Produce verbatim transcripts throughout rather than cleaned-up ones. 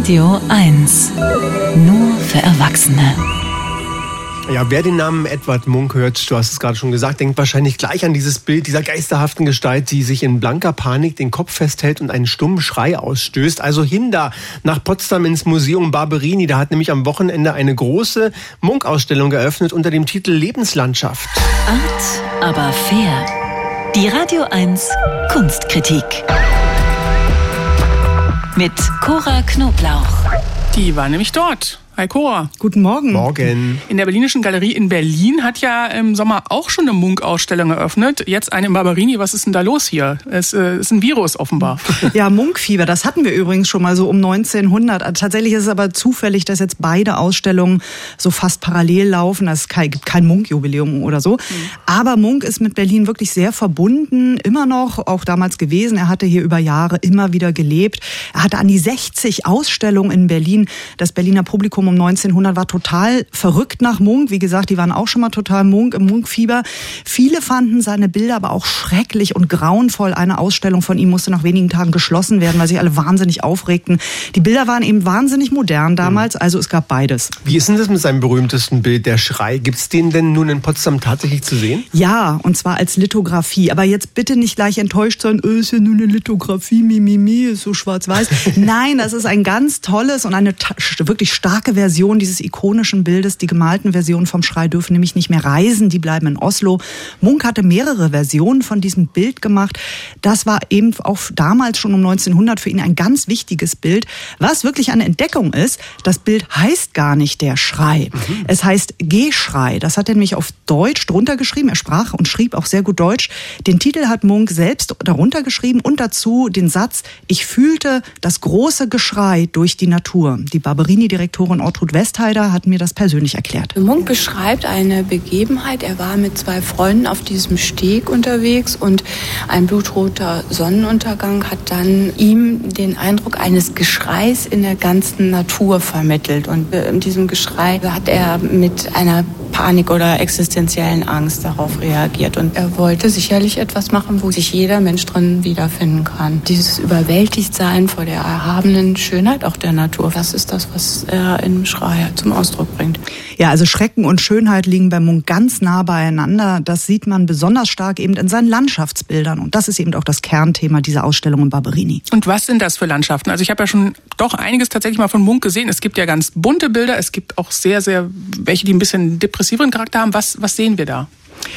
Radio eins. Nur für Erwachsene. Ja, wer den Namen Edvard Munch hört, du hast es gerade schon gesagt, denkt wahrscheinlich gleich an dieses Bild dieser geisterhaften Gestalt, die sich in blanker Panik den Kopf festhält und einen stummen Schrei ausstößt. Also hin da, nach Potsdam ins Museum Barberini. Da hat nämlich am Wochenende eine große Munch-Ausstellung geöffnet unter dem Titel Lebenslandschaft. Art, aber fair. Die Radio eins Kunstkritik. Mit Cora Knoblauch. Die war nämlich dort. Hi Cora. Guten Morgen. Morgen. In der Berlinischen Galerie in Berlin hat ja im Sommer auch schon eine Munch-Ausstellung eröffnet. Jetzt eine im Barberini. Was ist denn da los hier? Es äh, ist ein Virus offenbar. Ja, Munch-Fieber, das hatten wir übrigens schon mal so um neunzehnhundert. Tatsächlich ist es aber zufällig, dass jetzt beide Ausstellungen so fast parallel laufen. Es gibt kein Munch-Jubiläum oder so. Mhm. Aber Munch ist mit Berlin wirklich sehr verbunden, immer noch, auch damals gewesen. Er hatte hier über Jahre immer wieder gelebt. Er hatte an die sechzig Ausstellungen in Berlin. Das Berliner Publikum um neunzehnhundert war total verrückt nach Munch. Wie gesagt, die waren auch schon mal total Munch im Munch-Fieber. Viele fanden seine Bilder aber auch schrecklich und grauenvoll. Eine Ausstellung von ihm musste nach wenigen Tagen geschlossen werden, weil sich alle wahnsinnig aufregten. Die Bilder waren eben wahnsinnig modern damals, also es gab beides. Wie ist denn das mit seinem berühmtesten Bild, der Schrei? Gibt es den denn nun in Potsdam tatsächlich zu sehen? Ja, und zwar als Lithografie. Aber jetzt bitte nicht gleich enttäuscht sein, oh, ist ja nur eine Lithografie, mimimi, ist so schwarz-weiß. Nein, das ist ein ganz tolles und eine ta- wirklich starke Version dieses ikonischen Bildes. Die gemalten Versionen vom Schrei dürfen nämlich nicht mehr reisen, die bleiben in Oslo. Munch hatte mehrere Versionen von diesem Bild gemacht. Das war eben auch damals schon um neunzehnhundert für ihn ein ganz wichtiges Bild. Was wirklich eine Entdeckung ist, das Bild heißt gar nicht der Schrei. Mhm. Es heißt Geschrei. Das hat er nämlich auf Deutsch drunter geschrieben. Er sprach und schrieb auch sehr gut Deutsch. Den Titel hat Munch selbst darunter geschrieben und dazu den Satz: Ich fühlte das große Geschrei durch die Natur. Die Barberini-Direktorin Ortrud Westheider hat mir das persönlich erklärt. Munch beschreibt eine Begebenheit. Er war mit zwei Freunden auf diesem Steg unterwegs und ein blutroter Sonnenuntergang hat dann ihm den Eindruck eines Geschreis in der ganzen Natur vermittelt. Und in diesem Geschrei hat er mit einer Panik oder existenziellen Angst darauf reagiert. Und er wollte sicherlich etwas machen, wo sich jeder Mensch drin wiederfinden kann. Dieses Überwältigtsein vor der erhabenen Schönheit auch der Natur, das ist das, was er im Schrei zum Ausdruck bringt. Ja, also Schrecken und Schönheit liegen bei Munch ganz nah beieinander. Das sieht man besonders stark eben in seinen Landschaftsbildern. Und das ist eben auch das Kernthema dieser Ausstellung in Barberini. Und was sind das für Landschaften? Also ich habe ja schon doch einiges tatsächlich mal von Munch gesehen. Es gibt ja ganz bunte Bilder. Es gibt auch sehr, sehr welche, die ein bisschen depressiveren Charakter haben. Was, was sehen wir da?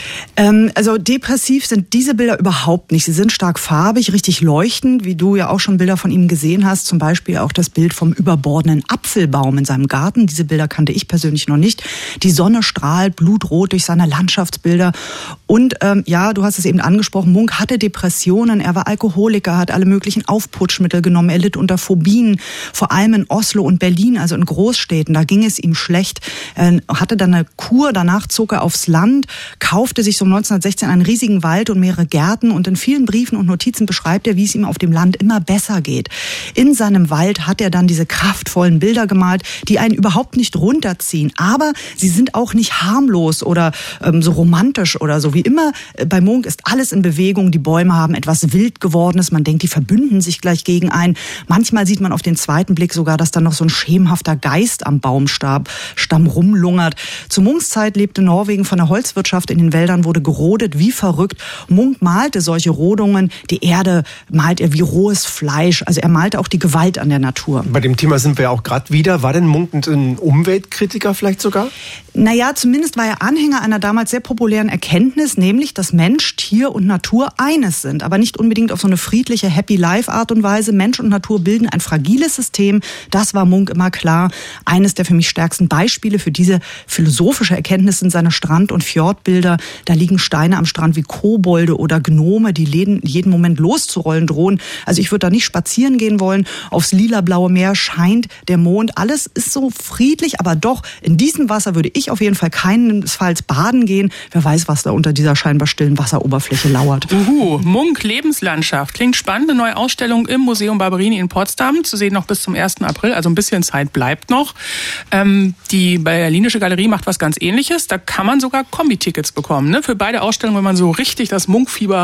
Ähm, also depressiv sind diese Bilder überhaupt nicht. Sie sind stark farbig, richtig leuchtend, wie du ja auch schon Bilder von ihm gesehen hast. Zum Beispiel auch das Bild vom überbordenden Apfelbaum in seinem Garten. Diese Bilder kannte ich persönlich noch nicht. Die Sonne strahlt blutrot durch seine Landschaftsbilder. Und ähm, ja, du hast es eben angesprochen, Munch hatte Depressionen, er war Alkoholiker, hat alle möglichen Aufputschmittel genommen, er litt unter Phobien, vor allem in Oslo und Berlin, also in Großstädten. Da ging es ihm schlecht. Er hatte dann eine Kur, danach zog er aufs Land, kaufte sich so um neunzehnhundertsechzehn einen riesigen Wald und mehrere Gärten und in vielen Briefen und Notizen beschreibt er, wie es ihm auf dem Land immer besser geht. In seinem Wald hat er dann diese kraftvollen Bilder gemalt, die einen überhaupt nicht runterziehen, aber sie sind auch nicht harmlos oder ähm, so romantisch oder so. Wie immer bei Munch ist alles in Bewegung, die Bäume haben etwas wild Gewordenes, man denkt, die verbünden sich gleich gegen einen. Manchmal sieht man auf den zweiten Blick sogar, dass da noch so ein schemenhafter Geist am Baumstab Stamm rumlungert. Zu Munchs Zeit lebte Norwegen von der Holzwirtschaft. In den Wäldern wurde gerodet wie verrückt. Munch malte solche Rodungen. Die Erde malt er wie rohes Fleisch. Also er malte auch die Gewalt an der Natur. Bei dem Thema sind wir ja auch gerade wieder. War denn Munch ein Umweltkritiker vielleicht sogar? Naja, zumindest war er Anhänger einer damals sehr populären Erkenntnis, nämlich, dass Mensch, Tier und Natur eines sind. Aber nicht unbedingt auf so eine friedliche Happy-Life-Art und Weise. Mensch und Natur bilden ein fragiles System. Das war Munch immer klar. Eines der für mich stärksten Beispiele für diese philosophische Erkenntnis sind seine Strand- und Fjordbilder. Da liegen Steine am Strand wie Kobolde oder Gnome, die jeden, jeden Moment loszurollen drohen. Also ich würde da nicht spazieren gehen wollen. Aufs lila-blaue Meer scheint der Mond. Alles ist so friedlich, aber doch, in diesem Wasser würde ich auf jeden Fall keinesfalls baden gehen. Wer weiß, was da unter dieser scheinbar stillen Wasseroberfläche lauert. Uhu, Munch Lebenslandschaft. Klingt spannend. Eine neue Ausstellung im Museum Barberini in Potsdam. Zu sehen noch bis zum ersten April. Also ein bisschen Zeit bleibt noch. Ähm, die Berlinische Galerie macht was ganz Ähnliches. Da kann man sogar Kombi-Tickets bekommen. Ne? Für beide Ausstellungen, wenn man so richtig das Munch-Fieber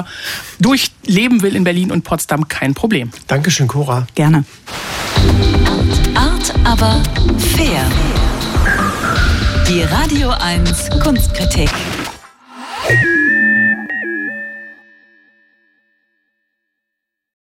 durchleben will in Berlin und Potsdam, kein Problem. Dankeschön, Cora. Gerne. Art Hart, aber fair. Die Radio eins Kunstkritik.